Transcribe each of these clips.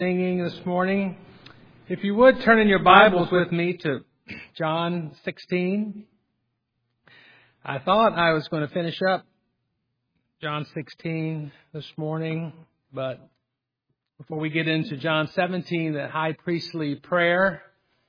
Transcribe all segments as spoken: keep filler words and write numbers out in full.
Singing this morning. If you would turn in your Bibles with me to John sixteen. I thought I was going to finish up John sixteen this morning, but before we get into John seventeen, that high priestly prayer.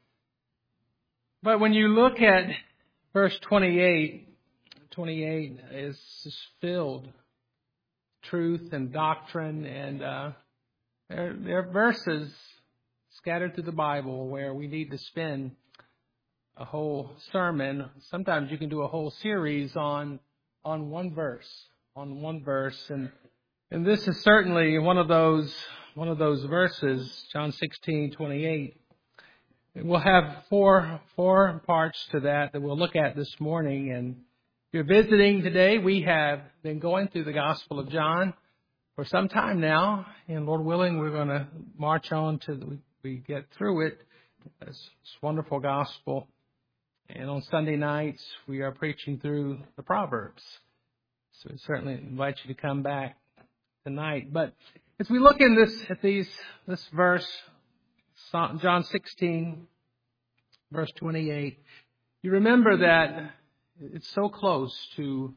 But when you look at verse twenty-eight, twenty-eight is just filled with truth and doctrine, and uh, there, there are verses scattered through the Bible where we need to spend a whole sermon. Sometimes you can do a whole series on on one verse, on one verse, and and this is certainly one of those one of those verses, John sixteen twenty-eight. We'll have four four parts to that that we'll look at this morning. And if you're visiting today, we have been going through the Gospel of John for some time now, and Lord willing, we're going to march on till we get through it. It's a wonderful gospel. And on Sunday nights, we are preaching through the Proverbs. So we certainly invite you to come back tonight. But as we look in this at these this verse, John sixteen, verse twenty-eight, you remember that it's so close to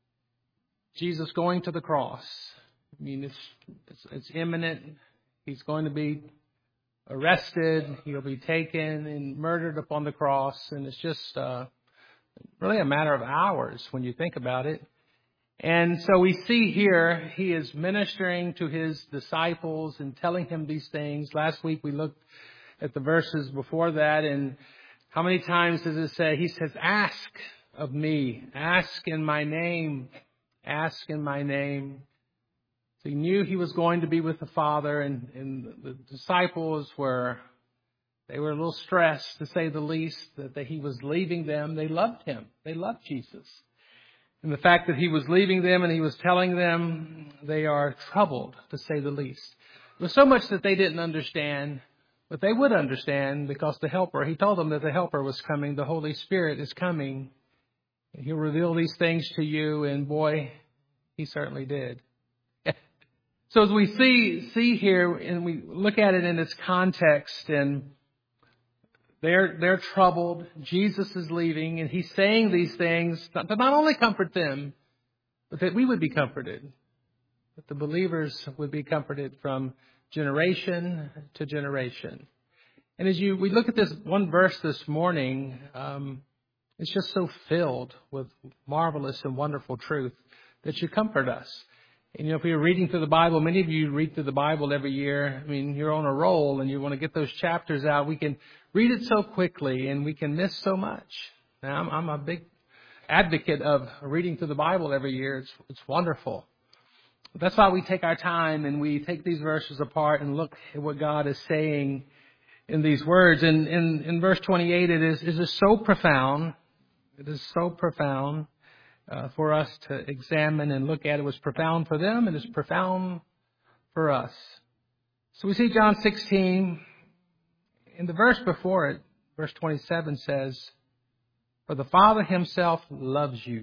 Jesus going to the cross. I mean, it's, it's it's imminent. He's going to be arrested. He'll be taken and murdered upon the cross. And it's just uh, really a matter of hours when you think about it. And so we see here he is ministering to his disciples and telling him these things. Last week we looked at the verses before that. And how many times does it say? He says, ask of me. Ask in my name. Ask in my name. So he knew he was going to be with the Father, and, and the disciples were, they were a little stressed, to say the least, that, that he was leaving them. They loved him. They loved Jesus. And the fact that he was leaving them and he was telling them, they are troubled, to say the least. There was so much that they didn't understand, but they would understand because the Helper, he told them that the Helper was coming, the Holy Spirit is coming. And he'll reveal these things to you, and boy, he certainly did. So as we see see here, and we look at it in its context, and they're they're troubled. Jesus is leaving, and he's saying these things to not only comfort them, but that we would be comforted, that the believers would be comforted from generation to generation. And as you we look at this one verse this morning, um, it's just so filled with marvelous and wonderful truth that should comfort us. And, you know, if you're reading through the Bible, many of you read through the Bible every year. I mean, you're on a roll and you want to get those chapters out. We can read it so quickly and we can miss so much. Now, I'm, I'm a big advocate of reading through the Bible every year. It's, it's wonderful. That's why we take our time and we take these verses apart and look at what God is saying in these words. And in, in verse twenty-eight, it is, it is so profound. It is so profound. Uh, for us to examine and look at. It was profound for them, and it's profound for us. So we see John sixteen. In the verse before it, verse twenty-seven says, for the Father himself loves you.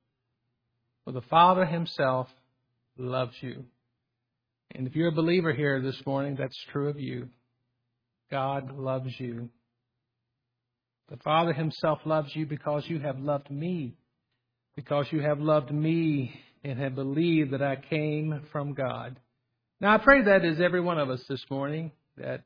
For the Father himself loves you. And if you're a believer here this morning, that's true of you. God loves you. The Father himself loves you because you have loved me. Because you have loved me and have believed that I came from God. Now, I pray that is every one of us this morning, that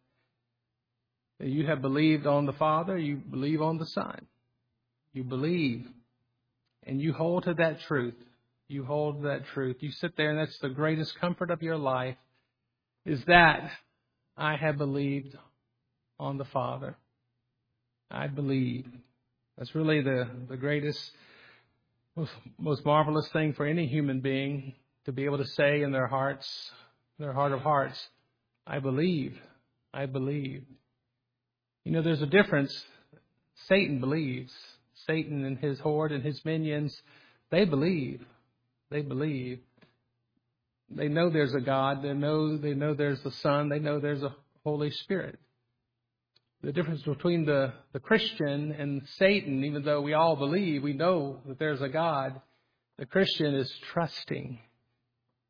you have believed on the Father, you believe on the Son. You believe, and you hold to that truth. You hold to that truth. You sit there, and that's the greatest comfort of your life, is that I have believed on the Father. I believe. That's really the, the greatest Most, most marvelous thing for any human being, to be able to say in their hearts, their heart of hearts, I believe, I believe. You know, there's a difference. Satan believes. Satan and his horde and his minions, they believe. They believe. They know there's a God. They know, they know there's the Son. They know there's a Holy Spirit. The difference between the, the Christian and Satan, even though we all believe, we know that there's a God, the Christian is trusting.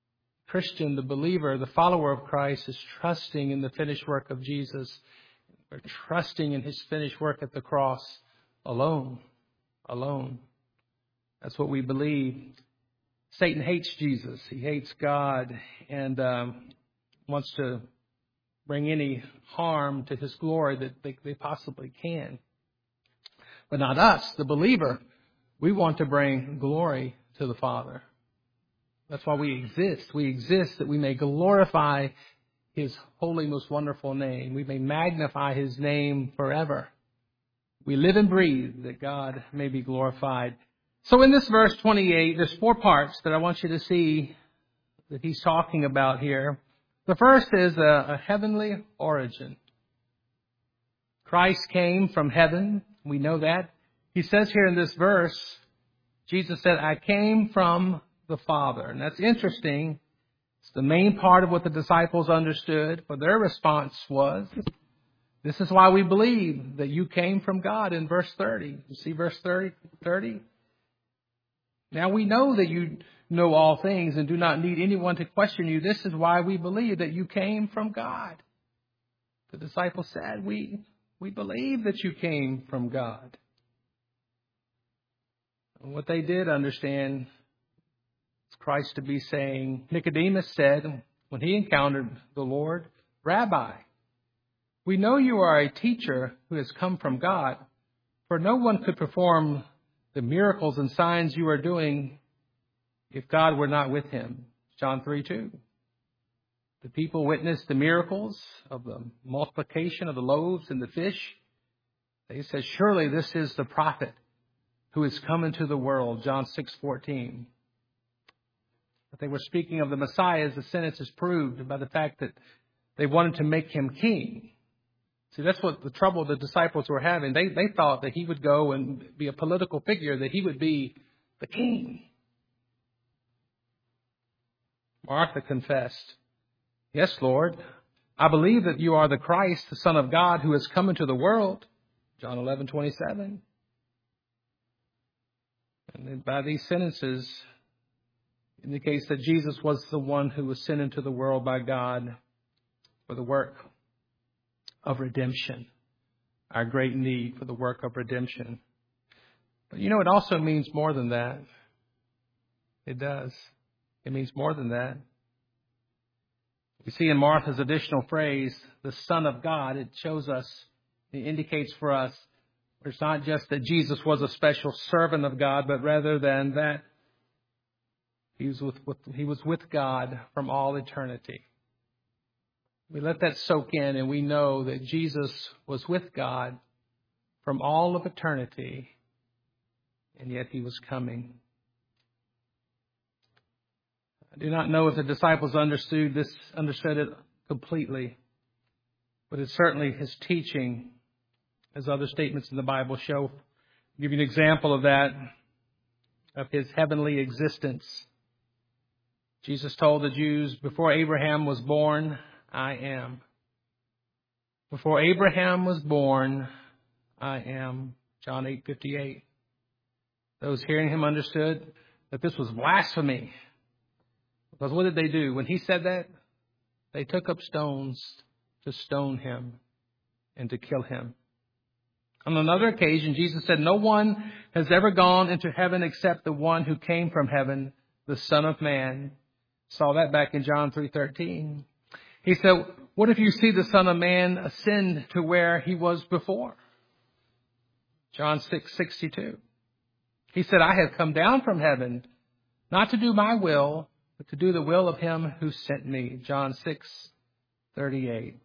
Christian, the believer, the follower of Christ is trusting in the finished work of Jesus, or trusting in his finished work at the cross alone. Alone. That's what we believe. Satan hates Jesus. He hates God and um, wants to bring any harm to his glory that they, they possibly can. But not us, the believer. We want to bring glory to the Father. That's why we exist. We exist that we may glorify his holy, most wonderful name. We may magnify his name forever. We live and breathe that God may be glorified. So in this verse twenty-eight, there's four parts that I want you to see that he's talking about here. The first is a, a heavenly origin. Christ came from heaven. We know that. He says here in this verse, Jesus said, I came from the Father. And that's interesting. It's the main part of what the disciples understood. For their response was, this is why we believe that you came from God in verse thirty. You see verse thirty? Now we know that you know all things and do not need anyone to question you. This is why we believe that you came from God. The disciples said, we, we believe that you came from God. And what they did understand is Christ to be saying, Nicodemus said when he encountered the Lord, Rabbi, we know you are a teacher who has come from God, for no one could perform the miracles and signs you are doing if God were not with him. John three two. The people witnessed the miracles of the multiplication of the loaves and the fish. They said, surely this is the prophet who has come into the world. John six fourteen. But they were speaking of the Messiah, as the sentence is proved by the fact that they wanted to make him king. See, that's what the trouble the disciples were having. They they thought that he would go and be a political figure, that he would be the king. Martha confessed, yes, Lord, I believe that you are the Christ, the Son of God, who has come into the world. John eleven twenty-seven. And then by these sentences indicates that Jesus was the one who was sent into the world by God for the work of redemption, our great need for the work of redemption. But you know, it also means more than that. It does. It means more than that. We see in Martha's additional phrase, the Son of God, it shows us, it indicates for us, it's not just that Jesus was a special servant of God, but rather than that he was with, with he was with God from all eternity. We let that soak in, and we know that Jesus was with God from all of eternity, and yet he was coming. I do not know if the disciples understood this, understood it completely, but it's certainly his teaching, as other statements in the Bible show. I'll give you an example of that, of his heavenly existence. Jesus told the Jews, before Abraham was born, I am. Before Abraham was born, I am. John eight fifty-eight. Those hearing him understood that this was blasphemy. Because what did they do? When he said that, they took up stones to stone him and to kill him. On another occasion, Jesus said, no one has ever gone into heaven except the one who came from heaven, the Son of Man. Saw that back in John three thirteen. He said, what if you see the Son of Man ascend to where he was before? John six sixty-two. He said, I have come down from heaven, not to do my will, but to do the will of him who sent me. John six thirty-eight.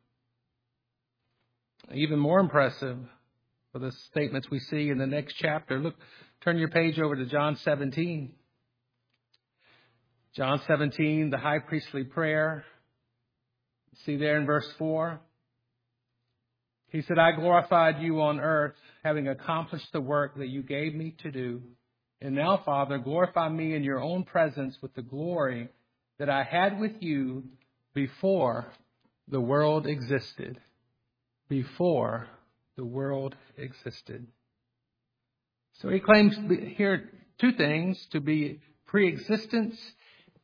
Even more impressive for the statements we see in the next chapter. Look, turn your page over to John seventeen. John seventeen, the high priestly prayer. See there in verse four. He said, I glorified you on earth, having accomplished the work that you gave me to do. And now, Father, glorify me in your own presence with the glory that I had with you before the world existed. Before the world existed. So he claims here two things, to be pre-existence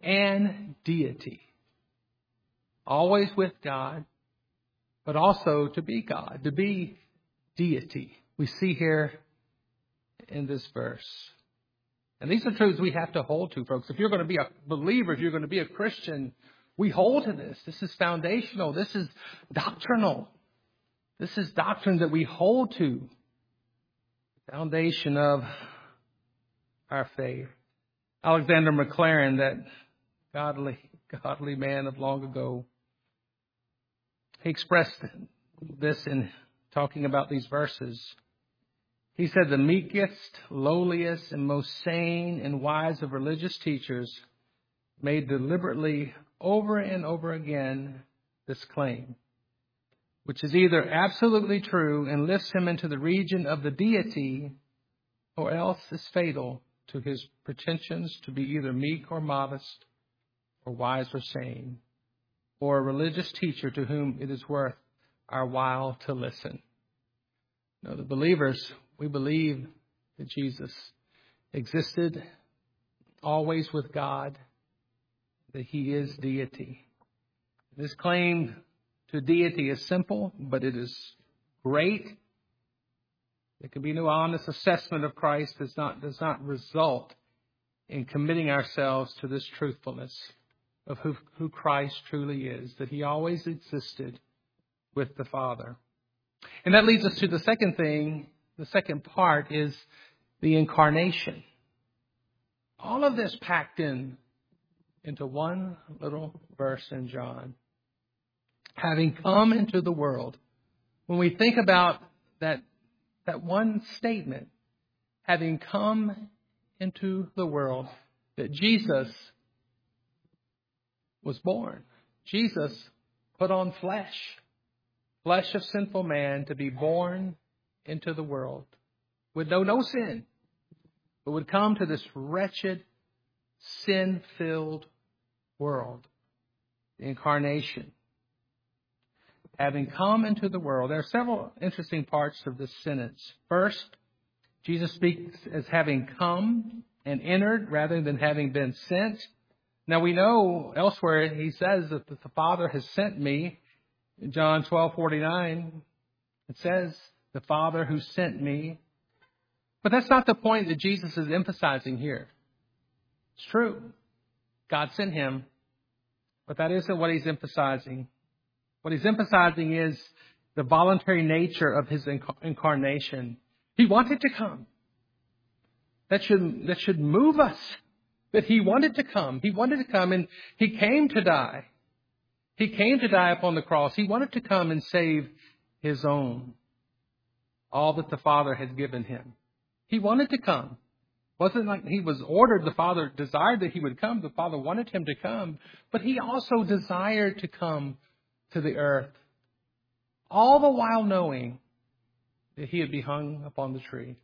and deity. Always with God, but also to be God, to be deity. We see here in this verse. And these are truths we have to hold to, folks. If you're going to be a believer, if you're going to be a Christian, we hold to this. This is foundational. This is doctrinal. This is doctrine that we hold to. Foundation of our faith. Alexander Maclaren, that godly, godly man of long ago, he expressed this in talking about these verses. He said, the meekest, lowliest, and most sane and wise of religious teachers made deliberately over and over again this claim, which is either absolutely true and lifts him into the region of the deity, or else is fatal to his pretensions to be either meek or modest, or wise or sane, or a religious teacher to whom it is worth our while to listen. No, the believers, we believe that Jesus existed always with God, that he is deity. This claim to deity is simple, but it is great. There can be no honest assessment of Christ does not, does not result in committing ourselves to this truthfulness of who, who Christ truly is, that he always existed with the Father. And that leads us to the second thing. The second part is the incarnation. All of this packed in into one little verse in John. Having come into the world. When we think about that, that one statement, having come into the world, that Jesus was born. Jesus put on flesh, flesh of sinful man, to be born into the world with no, no sin, but would come to this wretched, sin-filled world. The incarnation. Having come into the world. There are several interesting parts of this sentence. First, Jesus speaks as having come and entered rather than having been sent. Now we know elsewhere he says that the Father has sent me. In John twelve forty-nine, it says, the Father who sent me. But that's not the point that Jesus is emphasizing here. It's true. God sent him. But that isn't what he's emphasizing. What he's emphasizing is the voluntary nature of his inc- incarnation. He wanted to come. That should, that should move us. That he wanted to come. He wanted to come and he came to die. He came to die upon the cross. He wanted to come and save his own. All that the Father had given him. He wanted to come. It wasn't like he was ordered. The Father desired that he would come. The Father wanted him to come. But he also desired to come to the earth. All the while knowing that he would be hung upon the tree.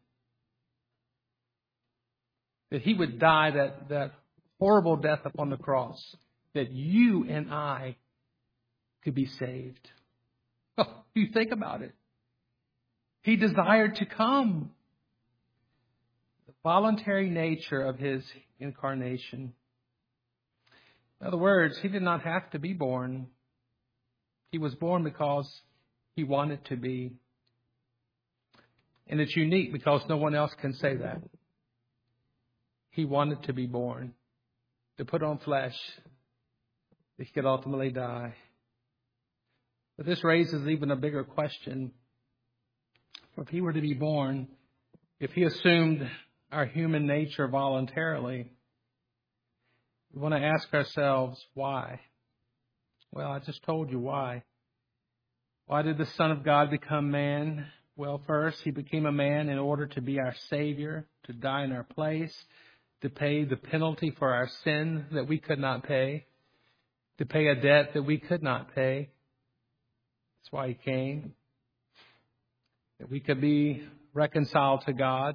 That he would die that, that horrible death upon the cross. That you and I could be saved. Oh, you think about it. He desired to come. The voluntary nature of his incarnation. In other words, he did not have to be born. He was born because he wanted to be. And it's unique because no one else can say that. He wanted to be born, to put on flesh, that he could ultimately die. But this raises even a bigger question. If he were to be born, if he assumed our human nature voluntarily, we want to ask ourselves, why? Well, I just told you why. Why did the Son of God become man? Well, first, he became a man in order to be our Savior, to die in our place, to pay the penalty for our sin that we could not pay, to pay a debt that we could not pay. That's why he came. That we could be reconciled to God.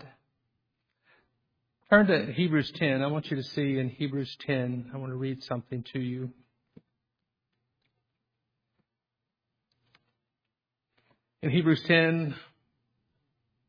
Turn to Hebrews ten. I want you to see in Hebrews ten. I want to read something to you. In Hebrews ten,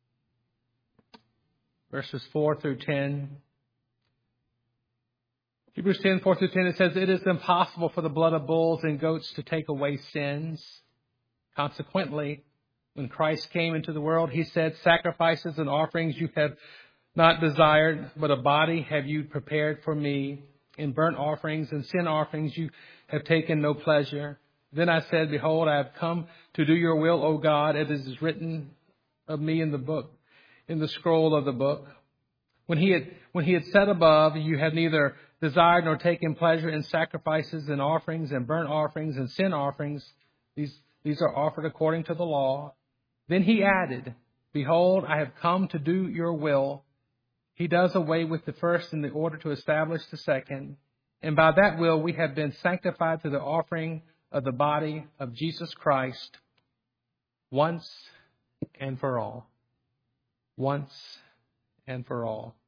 verses four through ten, Hebrews ten, four through ten, it says, "It is impossible for the blood of bulls and goats to take away sins. Consequently, when Christ came into the world, he said, 'Sacrifices and offerings you have not desired, but a body have you prepared for me. In burnt offerings and sin offerings you have taken no pleasure.' Then I said, 'Behold, I have come to do your will, O God, as it is written of me in the book, in the scroll of the book.' When he had, when he had said above, 'You have neither desired nor taken pleasure in sacrifices and offerings and burnt offerings and sin offerings,' these, these are offered according to the law. Then he added, 'Behold, I have come to do your will.' He does away with the first in the order to establish the second. And by that will we have been sanctified through the offering of the body of Jesus Christ once and for all." Once and for all.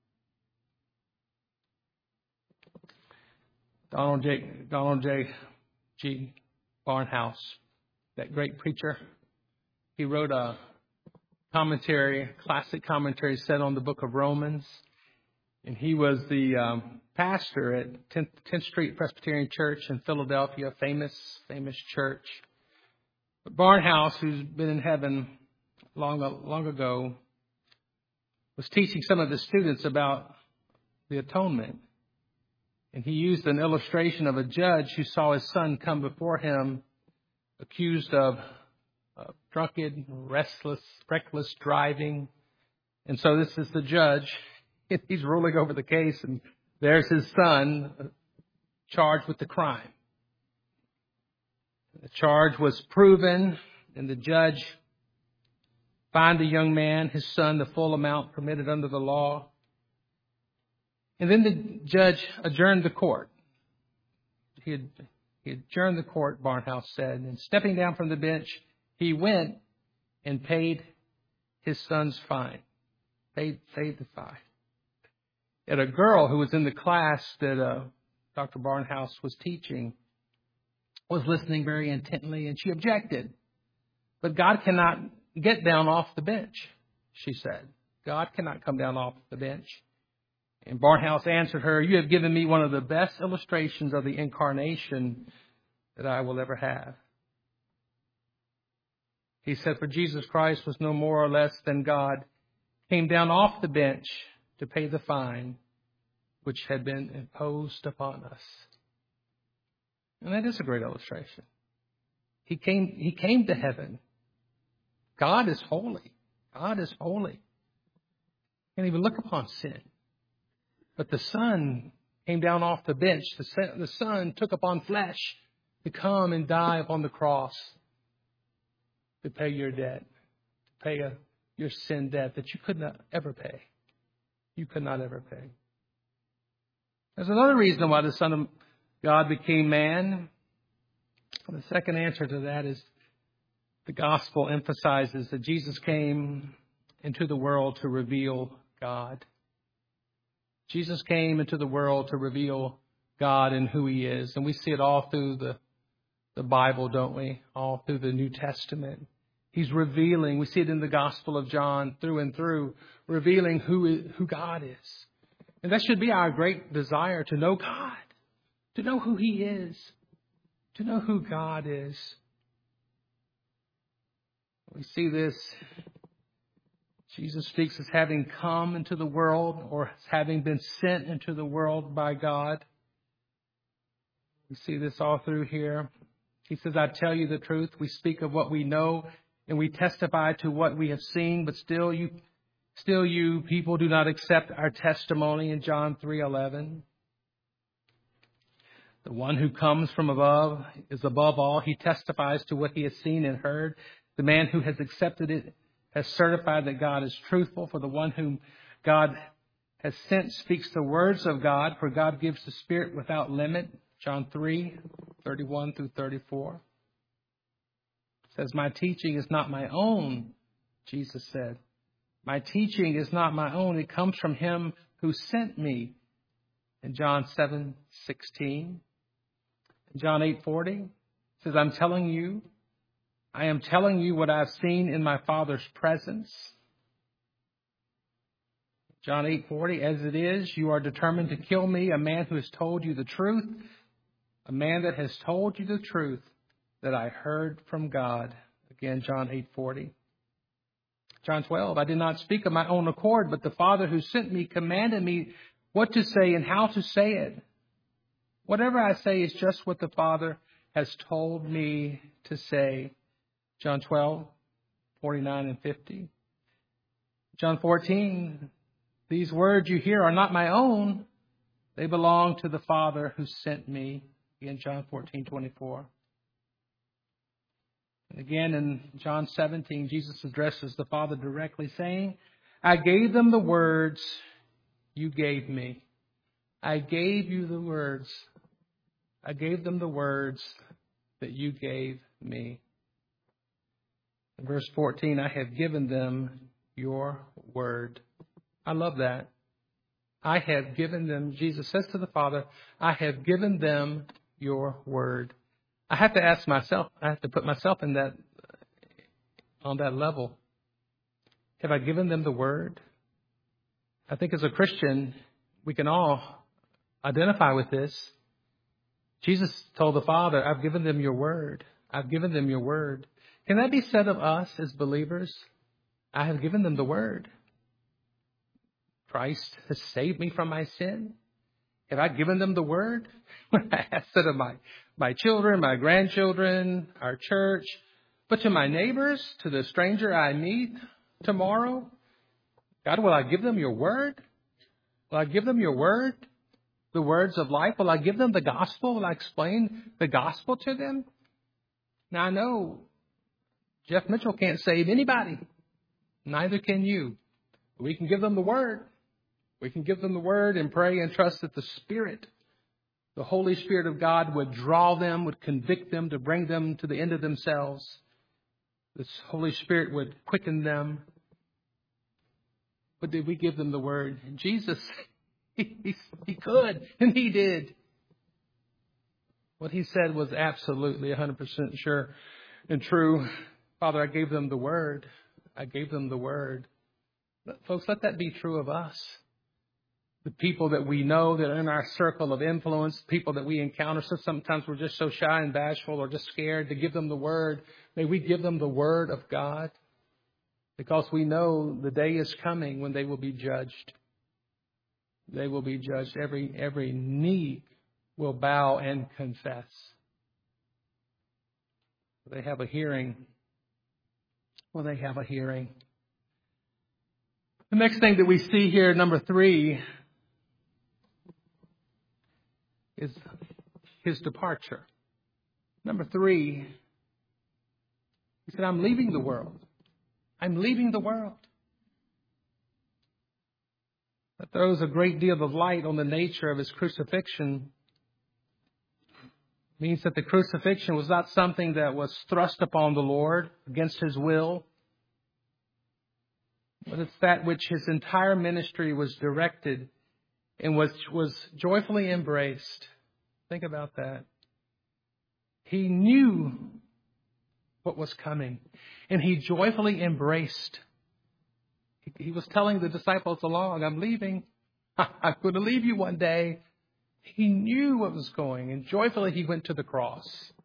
Donald J. Donald J. G. Barnhouse, that great preacher, he wrote a commentary, classic commentary set on the book of Romans. And he was the um, pastor at tenth, tenth Street Presbyterian Church in Philadelphia, famous, famous church. But Barnhouse, who's been in heaven long, long ago, was teaching some of the students about the atonement. And he used an illustration of a judge who saw his son come before him accused of uh, drunken, restless, reckless driving. And so this is the judge. He's ruling over the case, and there's his son charged with the crime. The charge was proven, and the judge fined the young man, his son, the full amount permitted under the law. And then the judge adjourned the court. He, had, he adjourned the court, Barnhouse said, and stepping down from the bench, he went and paid his son's fine. Paid, paid the fine. And a girl who was in the class that uh, Doctor Barnhouse was teaching was listening very intently, and she objected. But God cannot get down off the bench, she said. God cannot come down off the bench. And Barnhouse answered her, "You have given me one of the best illustrations of the incarnation that I will ever have." He said, "For Jesus Christ was no more or less than God, came down off the bench to pay the fine which had been imposed upon us." And that is a great illustration. He came, he came to heaven. God is holy. God is holy. Can't even look upon sin. But the Son came down off the bench. The Son, the Son took upon flesh to come and die upon the cross to pay your debt, to pay a, your sin debt that you could not ever pay. You could not ever pay. There's another reason why the Son of God became man. The second answer to that is the gospel emphasizes that Jesus came into the world to reveal God. Jesus came into the world to reveal God and who He is. And we see it all through the, the Bible, don't we? All through the New Testament. He's revealing, we see it in the Gospel of John through and through, revealing who, who God is. And that should be our great desire, to know God, to know who He is, to know who God is. We see this. Jesus speaks as having come into the world, or as having been sent into the world by God. We see this all through here. He says, "I tell you the truth. We speak of what we know, and we testify to what we have seen, but still you still you people do not accept our testimony," in John three eleven. The one who comes from above is above all. He testifies to what he has seen and heard. The man who has accepted it has certified that God is truthful. For the one whom God has sent speaks the words of God, for God gives the Spirit without limit. John three thirty-one through thirty-four. It says, "My teaching is not my own," Jesus said. "My teaching is not my own. It comes from Him who sent me." In John seven sixteen. In John eight forty, it says, I'm telling you, I am telling you what I've seen in my Father's presence. John eight forty, as it is, you are determined to kill me, a man who has told you the truth, a man that has told you the truth that I heard from God. Again, John eight forty. John twelve, I did not speak of my own accord, but the Father who sent me commanded me what to say and how to say it. Whatever I say is just what the Father has told me to say. John twelve, forty-nine and fifty. John fourteen, these words you hear are not my own. They belong to the Father who sent me. Again, John fourteen, twenty-four. And again, in John seventeen, Jesus addresses the Father directly, saying, I gave them the words you gave me. I gave you the words. I gave them the words that you gave me. In verse fourteen, I have given them your word. I love that. I have given them, Jesus says to the Father, I have given them your word. I have to ask myself, I have to put myself in that, on that level. Have I given them the word? I think as a Christian, we can all identify with this. Jesus told the Father, I've given them your word. I've given them your word. Can that be said of us as believers? I have given them the word. Christ has saved me from my sin. Have I given them the word? When I ask it of my, my children, my grandchildren, our church, but to my neighbors, to the stranger I meet tomorrow, God, will I give them your word? Will I give them your word? The words of life? Will I give them the gospel? Will I explain the gospel to them? Now I know Jeff Mitchell can't save anybody. Neither can you. We can give them the word. We can give them the word and pray and trust that the Spirit, the Holy Spirit of God, would draw them, would convict them to bring them to the end of themselves. This Holy Spirit would quicken them. But did we give them the word? And Jesus, he, he, he could, and he did. What he said was absolutely one hundred percent sure and true. Father, I gave them the word. I gave them the word. But folks, let that be true of us. The people that we know that are in our circle of influence, people that we encounter, so sometimes we're just so shy and bashful or just scared to give them the word. May we give them the word of God, because we know the day is coming when they will be judged. They will be judged. Every, every knee will bow and confess. They have a hearing. Well, they have a hearing. The next thing that we see here, number three, is his departure. Number three, he said, I'm leaving the world. I'm leaving the world. That throws a great deal of light on the nature of his crucifixion. It means that the crucifixion was not something that was thrust upon the Lord against his will, but it's that which his entire ministry was directed and was, was joyfully embraced. Think about that. He knew what was coming, and he joyfully embraced. He, he was telling the disciples along, I'm leaving. I'm going to leave you one day. He knew what was going, and joyfully he went to the cross.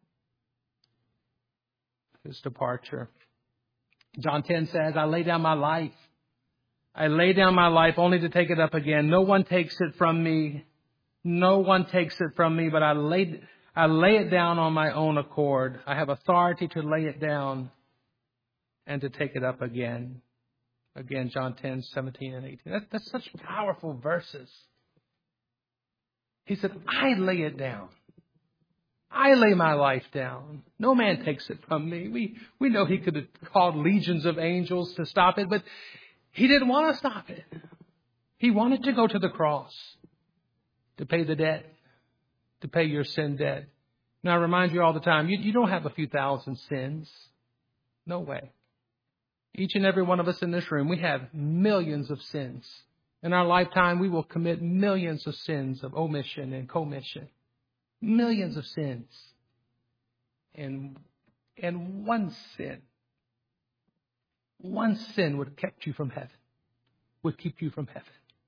His departure. John ten says, I lay down my life. I lay down my life only to take it up again. No one takes it from me. No one takes it from me, but I lay, I lay it down on my own accord. I have authority to lay it down and to take it up again. Again, John ten, seventeen and eighteen. That, that's such powerful verses. He said, I lay it down. I lay my life down. No man takes it from me. We, we know he could have called legions of angels to stop it, but he didn't want to stop it. He wanted to go to the cross to pay the debt, to pay your sin debt. Now, I remind you all the time, you, you don't have a few thousand sins. No way. Each and every one of us in this room, we have millions of sins. In our lifetime, we will commit millions of sins of omission and commission. Millions of sins. And, and one sin, one sin would have kept you from heaven, would keep you from heaven.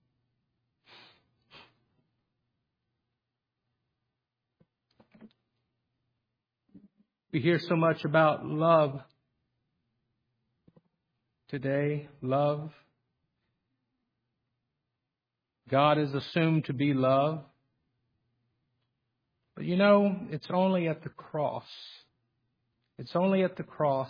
We hear so much about love today. Love. God is assumed to be love. But you know, it's only at the cross. It's only at the cross,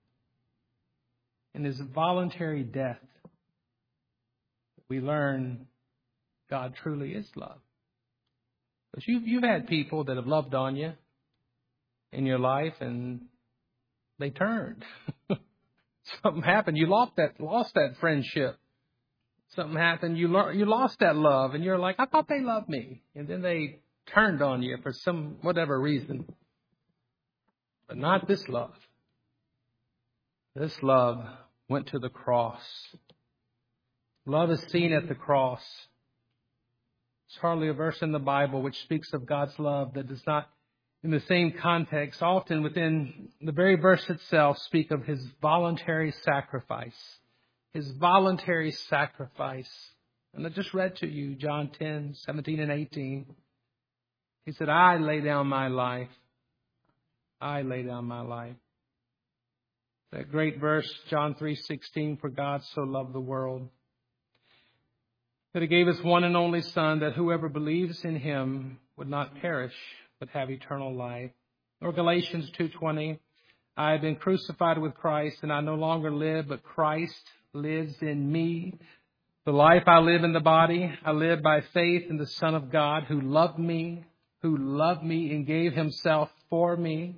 in His voluntary death, that we learn God truly is love. Because you've, you've had people that have loved on you in your life, and they turned. Something happened. You lost that, lost that friendship. Something happened. You lo- you lost that love, and you're like, I thought they loved me. And then they turned on you for some whatever reason. But not this love. This love went to the cross. Love is seen at the cross. There's hardly a verse in the Bible which speaks of God's love that does not, in the same context, often within the very verse itself, speak of His voluntary sacrifice. His voluntary sacrifice. And I just read to you John ten, seventeen and eighteen. He said, I lay down my life. I lay down my life. That great verse, John three sixteen, for God so loved the world that He gave His one and only Son, that whoever believes in Him would not perish, but have eternal life. Or Galatians two twenty, I have been crucified with Christ, and I no longer live, but Christ lives in me. The life I live in the body, I live by faith in the Son of God, who loved me, who loved me and gave Himself for me.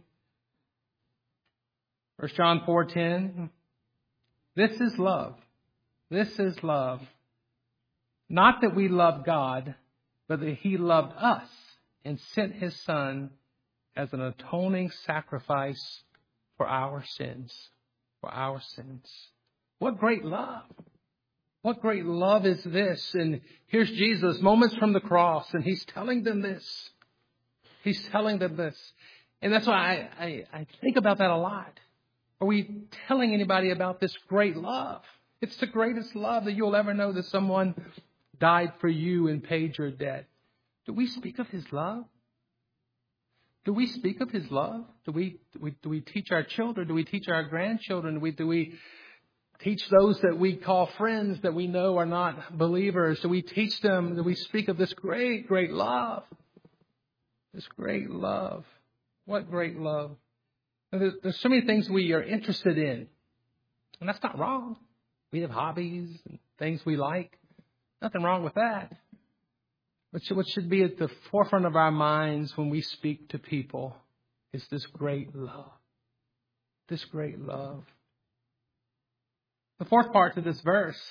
First John four ten, this is love. This is love. Not that we love God, but that He loved us and sent His Son as an atoning sacrifice for our sins. For our sins. What great love. What great love is this? And here's Jesus, moments from the cross, and He's telling them this. He's telling them this. And that's why I, I, I think about that a lot. Are we telling anybody about this great love? It's the greatest love that you'll ever know, that someone died for you and paid your debt. Do we speak of His love? Do we speak of His love? Do we, do we, do we teach our children? Do we teach our grandchildren? Do we, do we teach those that we call friends that we know are not believers? Do we teach them? Do we speak of this great, great love? This great love. What great love. There's, there's so many things we are interested in. And that's not wrong. We have hobbies and things we like. Nothing wrong with that. But what should be at the forefront of our minds when we speak to people is this great love. This great love. The fourth part to this verse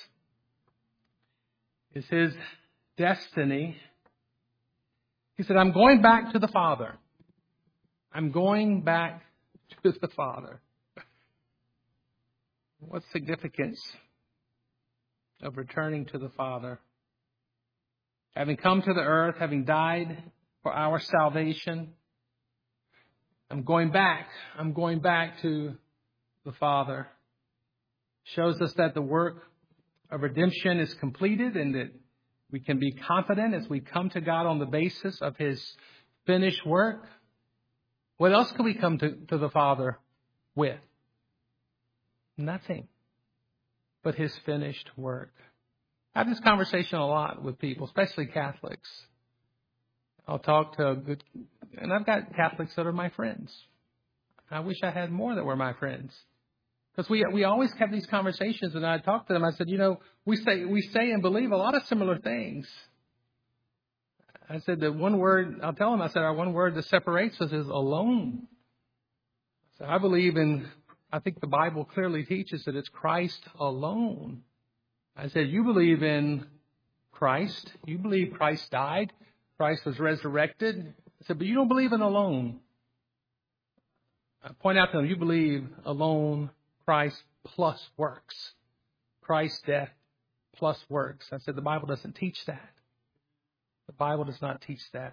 is His destiny. He said, I'm going back to the Father. I'm going back to the Father. What significance of returning to the Father? Having come to the earth, having died for our salvation, I'm going back. I'm going back to the Father. Shows us that the work of redemption is completed and that we can be confident as we come to God on the basis of His finished work. What else can we come to, to the Father with? Nothing but His finished work. I have this conversation a lot with people, especially Catholics. I'll talk to a good, and I've got Catholics that are my friends. I wish I had more that were my friends. Because we we always have these conversations, and I talk to them. I said, you know, we say we say and believe a lot of similar things. I said that one word, I'll tell them, I said, our one word that separates us is alone. So I believe in, I think the Bible clearly teaches that it's Christ alone. I said, you believe in Christ. You believe Christ died. Christ was resurrected. I said, but you don't believe in alone. I point out to them, you believe alone, Christ plus works. Christ's death plus works. I said, the Bible doesn't teach that. The Bible does not teach that.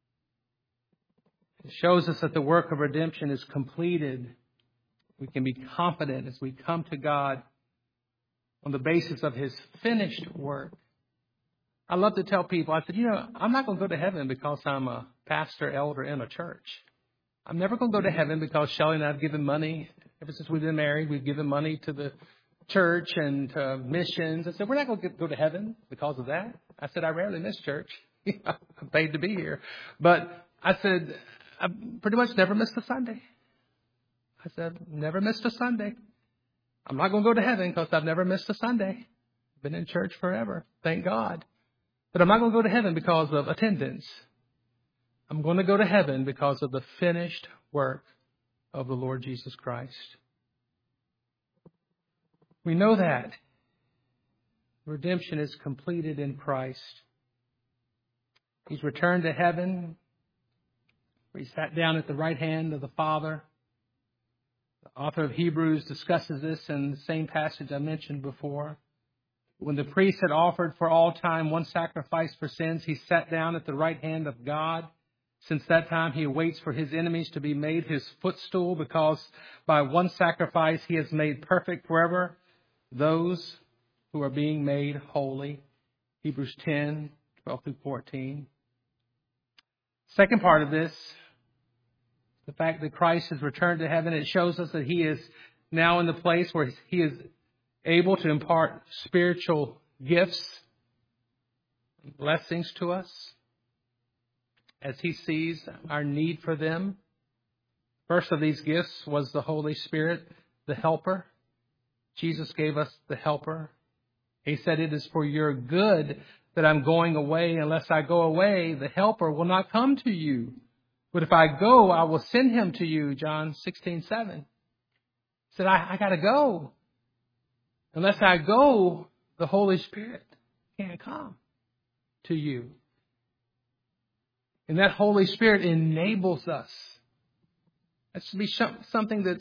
It shows us that the work of redemption is completed. We can be confident as we come to God on the basis of His finished work. I love to tell people, I said, you know, I'm not going to go to heaven because I'm a pastor, elder in a church. I'm never going to go to heaven because Shelley and I have given money. Ever since we've been married, we've given money to the church and to missions. I said, we're not going to go to heaven because of that. I said, I rarely miss church. I'm paid to be here. But I said, I pretty much never missed a Sunday. I said, never missed a Sunday. I'm not going to go to heaven because I've never missed a Sunday. I've been in church forever. Thank God. But I'm not going to go to heaven because of attendance. I'm going to go to heaven because of the finished work of the Lord Jesus Christ. We know that redemption is completed in Christ. He's returned to heaven. He sat down at the right hand of the Father. The author of Hebrews discusses this in the same passage I mentioned before. When the priest had offered for all time one sacrifice for sins, he sat down at the right hand of God. Since that time, he waits for his enemies to be made his footstool, because by one sacrifice he has made perfect forever those who are being made holy. Hebrews ten, twelve through fourteen. Second part of this, the fact that Christ has returned to heaven, it shows us that he is now in the place where he is able to impart spiritual gifts and blessings to us as he sees our need for them. First of these gifts was the Holy Spirit, the Helper. Jesus gave us the Helper. He said, it is for your good that I'm going away. Unless I go away, the Helper will not come to you. But if I go, I will send him to you. John sixteen seven. He said, I, I got to go. Unless I go, the Holy Spirit can't come to you. And that Holy Spirit enables us. That should be something that